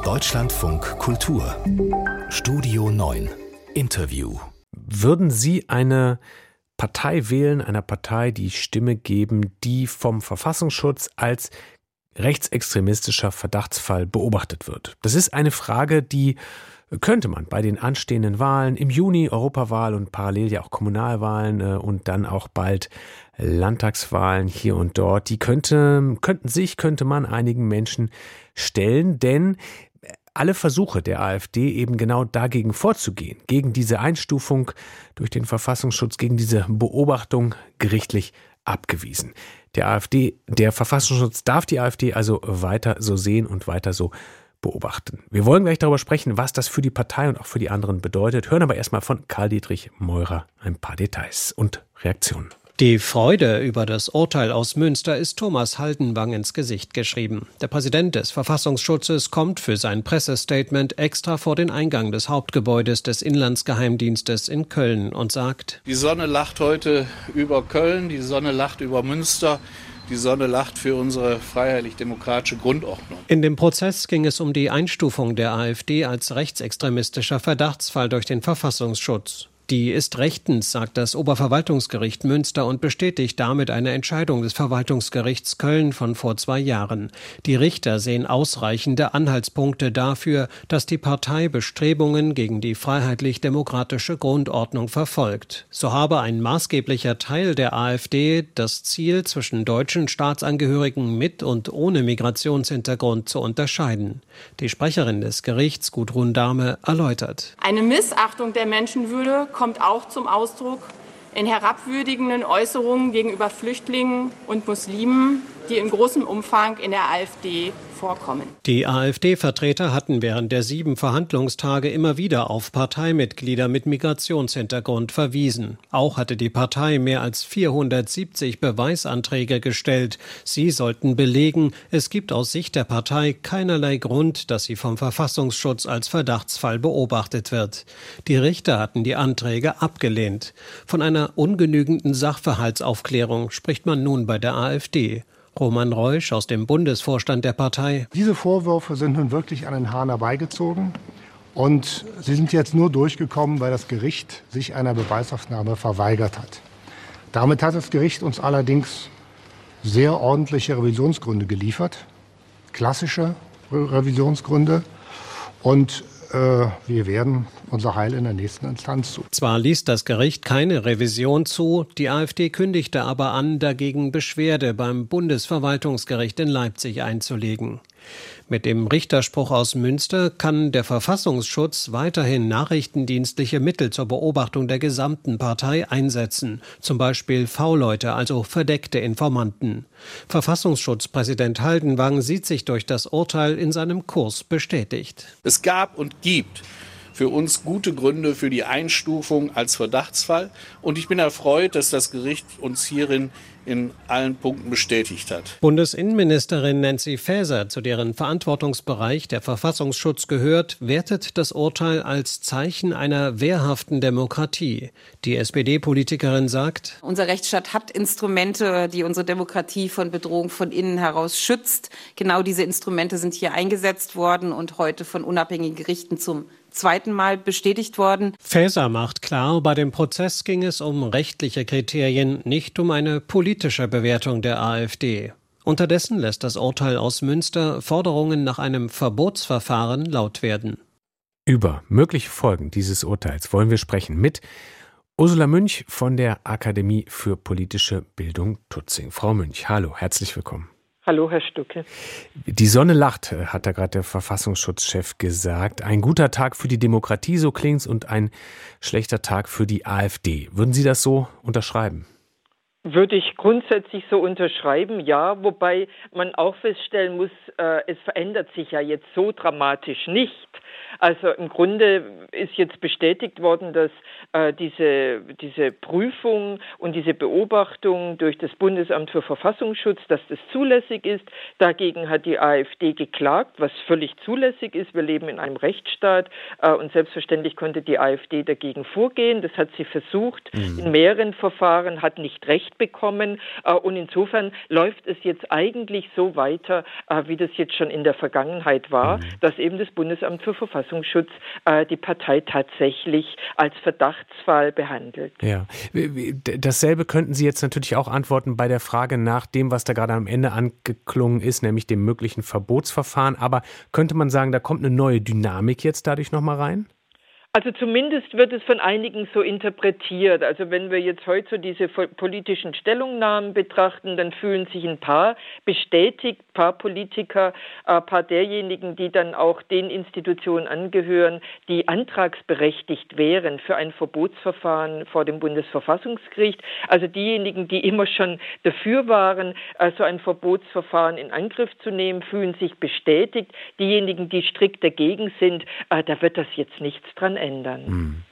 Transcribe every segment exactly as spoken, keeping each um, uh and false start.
Deutschlandfunk Kultur Studio neun Interview. Würden Sie eine Partei wählen, einer Partei die Stimme geben, die vom Verfassungsschutz als rechtsextremistischer Verdachtsfall beobachtet wird? Das ist eine Frage, die könnte man bei den anstehenden Wahlen im Juni, Europawahl und parallel ja auch Kommunalwahlen äh, und dann auch bald Landtagswahlen hier und dort, die könnte, könnten sich, könnte man einigen Menschen stellen, denn alle Versuche der AfD eben genau dagegen vorzugehen, gegen diese Einstufung durch den Verfassungsschutz, gegen diese Beobachtung gerichtlich abgewiesen. Der AfD, der Verfassungsschutz darf die AfD also weiter so sehen und weiter so beobachten. Wir wollen gleich darüber sprechen, was das für die Partei und auch für die anderen bedeutet, hören aber erstmal von Karl-Dietrich Meurer ein paar Details und Reaktionen. Die Freude über das Urteil aus Münster ist Thomas Haldenwang ins Gesicht geschrieben. Der Präsident des Verfassungsschutzes kommt für sein Pressestatement extra vor den Eingang des Hauptgebäudes des Inlandsgeheimdienstes in Köln und sagt: Die Sonne lacht heute über Köln, die Sonne lacht über Münster. Die Sonne lacht für unsere freiheitlich-demokratische Grundordnung. In dem Prozess ging es um die Einstufung der AfD als rechtsextremistischer Verdachtsfall durch den Verfassungsschutz. Die ist rechtens, sagt das Oberverwaltungsgericht Münster und bestätigt damit eine Entscheidung des Verwaltungsgerichts Köln von vor zwei Jahren. Die Richter sehen ausreichende Anhaltspunkte dafür, dass die Partei Bestrebungen gegen die freiheitlich-demokratische Grundordnung verfolgt. So habe ein maßgeblicher Teil der AfD das Ziel, zwischen deutschen Staatsangehörigen mit und ohne Migrationshintergrund zu unterscheiden. Die Sprecherin des Gerichts, Gudrun Dahme, erläutert: Eine Missachtung der Menschenwürde kommt auch zum Ausdruck in herabwürdigenden Äußerungen gegenüber Flüchtlingen und Muslimen, die in großem Umfang in der AfD vorkommen. Die AfD-Vertreter hatten während der sieben Verhandlungstage immer wieder auf Parteimitglieder mit Migrationshintergrund verwiesen. Auch hatte die Partei mehr als vierhundertsiebzig Beweisanträge gestellt. Sie sollten belegen, es gibt aus Sicht der Partei keinerlei Grund, dass sie vom Verfassungsschutz als Verdachtsfall beobachtet wird. Die Richter hatten die Anträge abgelehnt. Von einer ungenügenden Sachverhaltsaufklärung spricht man nun bei der AfD. Roman Reusch aus dem Bundesvorstand der Partei: Diese Vorwürfe sind nun wirklich an den Haaren herbeigezogen und sie sind jetzt nur durchgekommen, weil das Gericht sich einer Beweisaufnahme verweigert hat. Damit hat das Gericht uns allerdings sehr ordentliche Revisionsgründe geliefert, klassische Revisionsgründe, und äh, wir werden unser Heil in der nächsten Instanz suchen. Zwar ließ das Gericht keine Revision zu, die AfD kündigte aber an, dagegen Beschwerde beim Bundesverwaltungsgericht in Leipzig einzulegen. Mit dem Richterspruch aus Münster kann der Verfassungsschutz weiterhin nachrichtendienstliche Mittel zur Beobachtung der gesamten Partei einsetzen, zum Beispiel V-Leute, also verdeckte Informanten. Verfassungsschutzpräsident Haldenwang sieht sich durch das Urteil in seinem Kurs bestätigt. Es gab und gibt für uns gute Gründe für die Einstufung als Verdachtsfall. Und ich bin erfreut, dass das Gericht uns hierin in allen Punkten bestätigt hat. Bundesinnenministerin Nancy Faeser, zu deren Verantwortungsbereich der Verfassungsschutz gehört, wertet das Urteil als Zeichen einer wehrhaften Demokratie. Die S P D-Politikerin sagt: Unser Rechtsstaat hat Instrumente, die unsere Demokratie von Bedrohung von innen heraus schützt. Genau diese Instrumente sind hier eingesetzt worden und heute von unabhängigen Gerichten zum zweiten Mal bestätigt worden. Faeser macht klar, bei dem Prozess ging es um rechtliche Kriterien, nicht um eine politische Bewertung der AfD. Unterdessen lässt das Urteil aus Münster Forderungen nach einem Verbotsverfahren laut werden. Über mögliche Folgen dieses Urteils wollen wir sprechen mit Ursula Münch von der Akademie für politische Bildung Tutzing. Frau Münch, hallo, herzlich willkommen. Hallo, Herr Stucke. Die Sonne lacht, hat da gerade der Verfassungsschutzchef gesagt. Ein guter Tag für die Demokratie, so klingt's, und ein schlechter Tag für die AfD. Würden Sie das so unterschreiben? Würde ich grundsätzlich so unterschreiben, ja. Wobei man auch feststellen muss, äh, es verändert sich ja jetzt so dramatisch nicht. Also im Grunde ist jetzt bestätigt worden, dass äh, diese, diese Prüfung und diese Beobachtung durch das Bundesamt für Verfassungsschutz, dass das zulässig ist. Dagegen hat die AfD geklagt, was völlig zulässig ist. Wir leben in einem Rechtsstaat äh, und selbstverständlich konnte die AfD dagegen vorgehen. Das hat sie versucht mhm. in mehreren Verfahren, hat nicht Recht bekommen äh, und insofern läuft es jetzt eigentlich so weiter, äh, wie das jetzt schon in der Vergangenheit war, mhm. dass eben das Bundesamt für Verfassungsschutz äh, die Partei tatsächlich als Verdachtsfall behandelt. Ja, dasselbe könnten Sie jetzt natürlich auch antworten bei der Frage nach dem, was da gerade am Ende angeklungen ist, nämlich dem möglichen Verbotsverfahren. Aber könnte man sagen, da kommt eine neue Dynamik jetzt dadurch nochmal rein? Also zumindest wird es von einigen so interpretiert. Also wenn wir jetzt heute so diese politischen Stellungnahmen betrachten, dann fühlen sich ein paar bestätigt, ein paar Politiker, ein paar derjenigen, die dann auch den Institutionen angehören, die antragsberechtigt wären für ein Verbotsverfahren vor dem Bundesverfassungsgericht. Also diejenigen, die immer schon dafür waren, so ein Verbotsverfahren in Angriff zu nehmen, fühlen sich bestätigt. Diejenigen, die strikt dagegen sind, da wird das jetzt nichts dran ändern.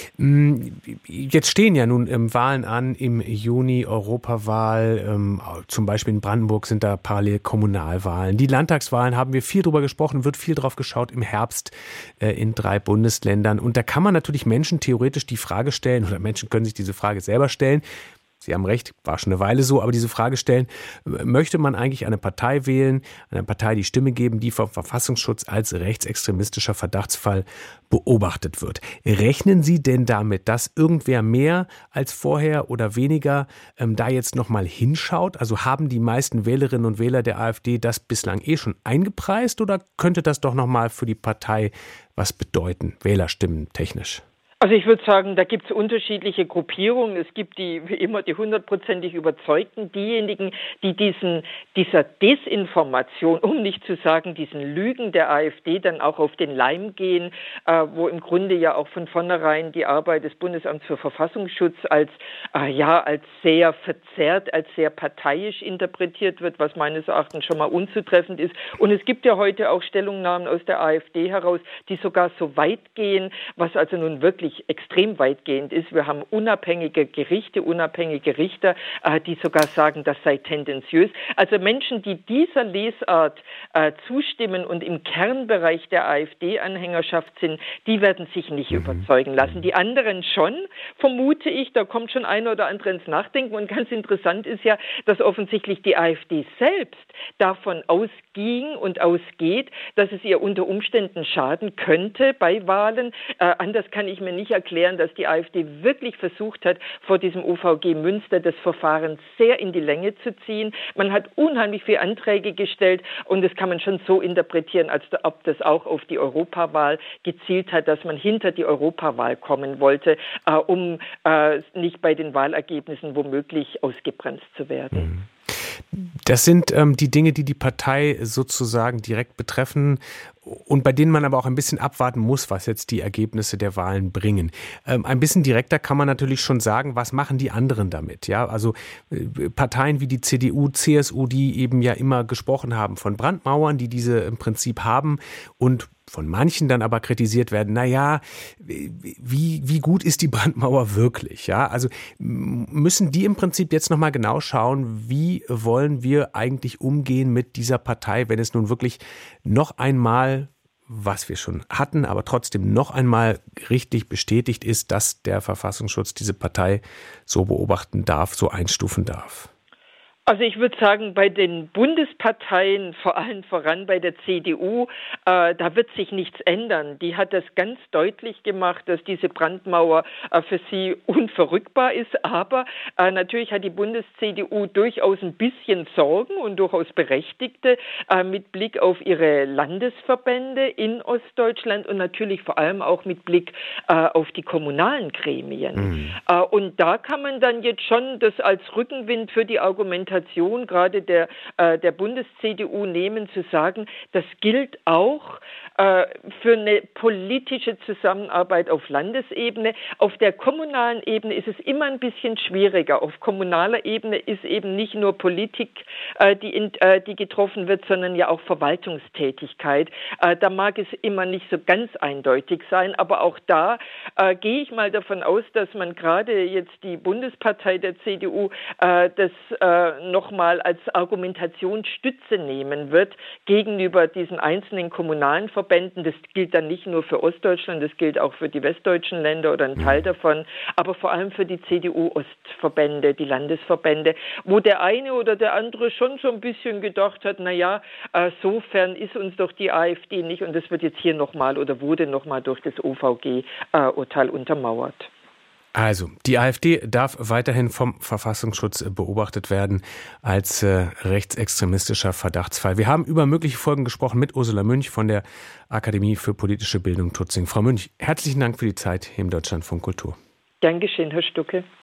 Jetzt stehen ja nun ähm, Wahlen an, im Juni Europawahl, ähm, zum Beispiel in Brandenburg sind da parallel Kommunalwahlen. Die Landtagswahlen haben wir viel drüber gesprochen, wird viel drauf geschaut im Herbst äh, in drei Bundesländern. Und da kann man natürlich Menschen theoretisch die Frage stellen, oder Menschen können sich diese Frage selber stellen. Sie haben recht, war schon eine Weile so, aber diese Frage stellen, möchte man eigentlich eine Partei wählen, einer Partei die Stimme geben, die vom Verfassungsschutz als rechtsextremistischer Verdachtsfall beobachtet wird? Rechnen Sie denn damit, dass irgendwer mehr als vorher oder weniger ähm, da jetzt nochmal hinschaut? Also haben die meisten Wählerinnen und Wähler der AfD das bislang eh schon eingepreist oder könnte das doch nochmal für die Partei was bedeuten, Wählerstimmen technisch? Also ich würde sagen, da gibt es unterschiedliche Gruppierungen. Es gibt die, wie immer, die hundertprozentig Überzeugten, diejenigen, die diesen, dieser Desinformation, um nicht zu sagen diesen Lügen der AfD dann auch auf den Leim gehen, äh, wo im Grunde ja auch von vornherein die Arbeit des Bundesamts für Verfassungsschutz als, äh, ja, als sehr verzerrt, als sehr parteiisch interpretiert wird, was meines Erachtens schon mal unzutreffend ist. Und es gibt ja heute auch Stellungnahmen aus der AfD heraus, die sogar so weit gehen, was also nun wirklich extrem weitgehend ist. Wir haben unabhängige Gerichte, unabhängige Richter, äh, die sogar sagen, das sei tendenziös. Also Menschen, die dieser Lesart äh, zustimmen und im Kernbereich der AfD-Anhängerschaft sind, die werden sich nicht mhm. überzeugen lassen. Die anderen schon, vermute ich, da kommt schon ein oder andere ins Nachdenken. Und ganz interessant ist ja, dass offensichtlich die AfD selbst davon ausging und ausgeht, dass es ihr unter Umständen schaden könnte bei Wahlen. Äh, anders kann ich mir nicht erklären, dass die AfD wirklich versucht hat, vor diesem O V G Münster das Verfahren sehr in die Länge zu ziehen. Man hat unheimlich viele Anträge gestellt und das kann man schon so interpretieren, als ob das auch auf die Europawahl gezielt hat, dass man hinter die Europawahl kommen wollte, äh, um äh, nicht bei den Wahlergebnissen womöglich ausgebremst zu werden. Mhm. Das sind ähm, die Dinge, die die Partei sozusagen direkt betreffen und bei denen man aber auch ein bisschen abwarten muss, was jetzt die Ergebnisse der Wahlen bringen. Ähm, ein bisschen direkter kann man natürlich schon sagen, was machen die anderen damit? Ja, also äh, Parteien wie die C D U, C S U, die eben ja immer gesprochen haben von Brandmauern, die diese im Prinzip haben und von manchen dann aber kritisiert werden, na ja, wie, wie gut ist die Brandmauer wirklich? Ja, also müssen die im Prinzip jetzt nochmal genau schauen, wie wollen wir eigentlich umgehen mit dieser Partei, wenn es nun wirklich noch einmal, was wir schon hatten, aber trotzdem noch einmal richtig bestätigt ist, dass der Verfassungsschutz diese Partei so beobachten darf, so einstufen darf. Also ich würde sagen, bei den Bundesparteien, vor allem voran bei der C D U, äh, da wird sich nichts ändern. Die hat das ganz deutlich gemacht, dass diese Brandmauer äh, für sie unverrückbar ist. Aber äh, natürlich hat die Bundes-C D U durchaus ein bisschen Sorgen und durchaus berechtigte äh, mit Blick auf ihre Landesverbände in Ostdeutschland und natürlich vor allem auch mit Blick äh, auf die kommunalen Gremien. Mhm. Äh, und da kann man dann jetzt schon das als Rückenwind für die Argumentation Argumentation gerade der, äh, der Bundes-C D U nehmen, zu sagen, das gilt auch äh, für eine politische Zusammenarbeit auf Landesebene. Auf der kommunalen Ebene ist es immer ein bisschen schwieriger. Auf kommunaler Ebene ist eben nicht nur Politik, äh, die, in, äh, die getroffen wird, sondern ja auch Verwaltungstätigkeit. Äh, da mag es immer nicht so ganz eindeutig sein, aber auch da äh, gehe ich mal davon aus, dass man gerade jetzt die Bundespartei der C D U äh, das äh, nochmal als Argumentationsstütze nehmen wird gegenüber diesen einzelnen kommunalen Verbänden. Das gilt dann nicht nur für Ostdeutschland, das gilt auch für die westdeutschen Länder oder ein Teil davon, aber vor allem für die C D U-Ostverbände, die Landesverbände, wo der eine oder der andere schon so ein bisschen gedacht hat, naja, äh, so fern ist uns doch die AfD nicht, und das wird jetzt hier nochmal oder wurde nochmal durch das O V G-Urteil äh, untermauert. Also, die AfD darf weiterhin vom Verfassungsschutz beobachtet werden als äh, rechtsextremistischer Verdachtsfall. Wir haben über mögliche Folgen gesprochen mit Ursula Münch von der Akademie für politische Bildung Tutzing. Frau Münch, herzlichen Dank für die Zeit hier im Deutschlandfunk Kultur. Gern geschehen, Herr Stucke.